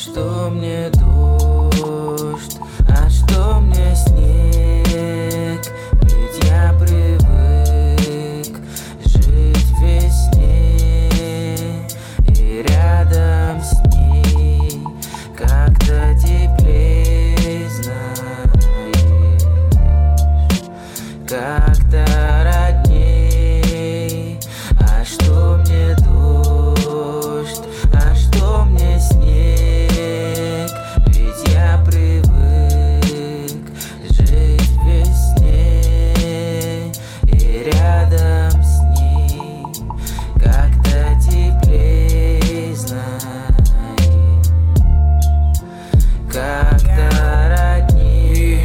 что мне дождь, а что мне снег? Ведь я привык жить в весне и рядом с ней как-то теплей, знаешь, как-то родней. А что мне дождь, а что мне снег? Ведь я привык жить в весне и рядом с ней как-то теплей, знаешь, как-то родней.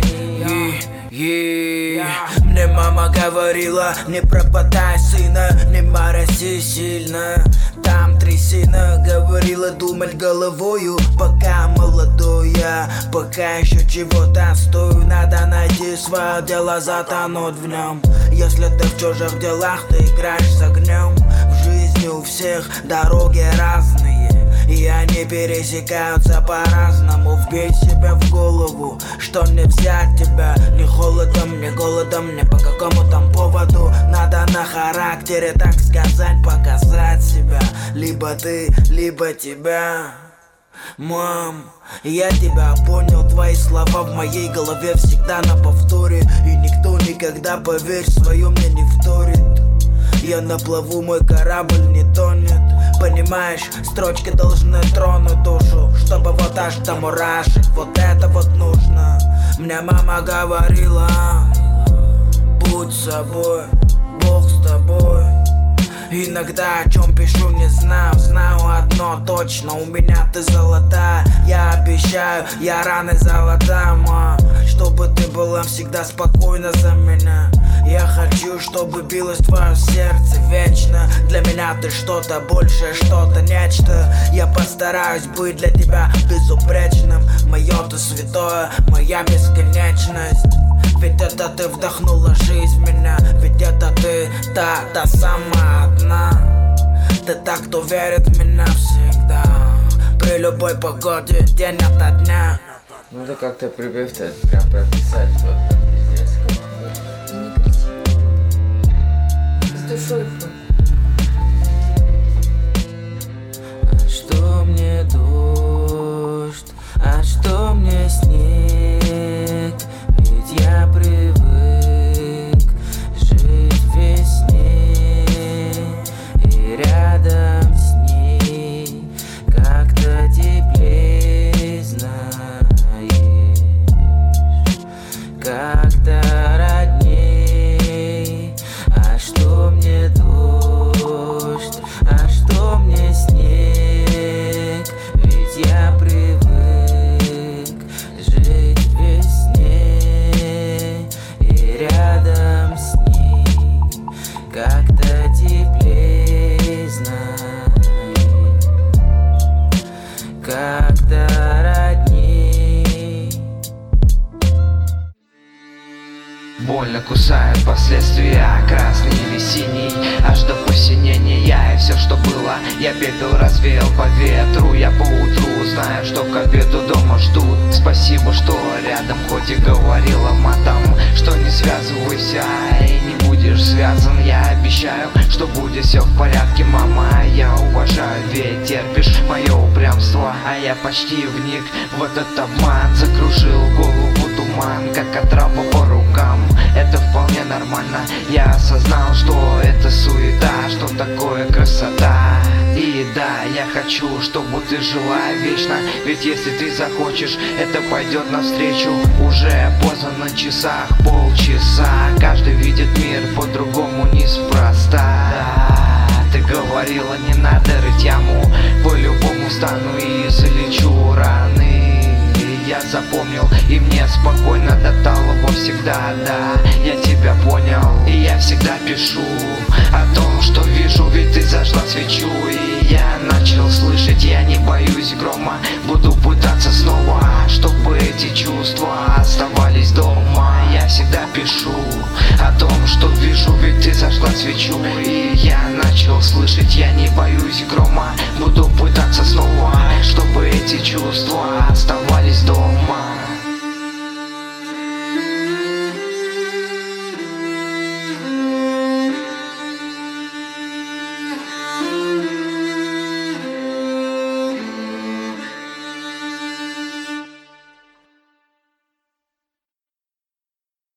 Мне мама говорила: не пропадай, сына, не морози сильно. Там трясина, говорила думать головою, пока молодой я, пока еще чего-то стою. Надо найти свое дело, затонуть в нем. Если ты в чужих делах, ты играешь с огнем. В жизни у всех дороги разные, и они пересекаются по-разному. Вбей себе в голову, что не взять тебя ни холодом, ни голодом, ни по какому там поводу. Надо на характере, так сказать, показать себя. Либо ты, либо тебя. Мам, я тебя понял, твои слова в моей голове всегда на повторе. И никто никогда, поверь, свое мне не вторит. Я на плаву, мой корабль не тонет. Понимаешь, строчки должны тронуть душу, чтобы вот аж до мурашек, вот это вот нужно. Мне мама говорила: будь собой, Бог с тобой. Иногда о чем пишу, не знаю, знаю одно точно: у меня ты золотая. Я обещаю, я рано золотая, чтобы ты была всегда спокойна за меня. Я хочу, чтобы билось твое сердце вечно. Для меня ты что-то большее, что-то нечто. Я постараюсь быть для тебя безупречным. Мое ты святое, моя бесконечность. Ведь это ты вдохнула жизнь в меня. Ведь это ты, та самая одна. Ты та, кто верит в меня всегда, при любой погоде, день ото дня. Надо как-то припев-то прям прописать вот там пиздец. С душой. А что мне дождь, а что мне снег? Ведь я привык жить в весне и рядом с ней как-то теплей, знаешь, как-то родней. А что мне дождь, а что мне снег? Ведь я привык жить в весне и рядом с ней как-то теплей, знаешь, как-то родней. Больно кусают последствия, красный или синий, аж до посинения. И все, что было, я пепел развеял по ветру. Я поутру знаю, что к обеду дома ждут. Спасибо, что рядом, хоть и говорила матом, что не связывайся и не будешь связан. Я обещаю, что будет все в порядке, мама. Я уважаю, ведь терпишь мое упрямство. А я почти вник в этот обман, закружил голову туман, как отрава по рукам. Это вполне нормально, я осознал, что это суета, что такое красота. И да, я хочу, чтобы ты жила вечно, ведь если ты захочешь, это пойдет навстречу. Уже поздно, на часах полчаса, каждый видит мир по-другому, неспроста. Ты говорила, не надо рыть яму, по-любому встану и залечу раны. Я запомнил, и мне спокойно до талого всегда, да, я тебя понял. И я всегда пишу о том, что вижу, ведь ты зажгла свечу. И я начал слышать, я не боюсь грома, буду пытаться снова, чтобы эти чувства оставались дома. Я всегда пишу о том, что вижу, ведь ты зажгла свечу. И я начал слышать, я не боюсь грома,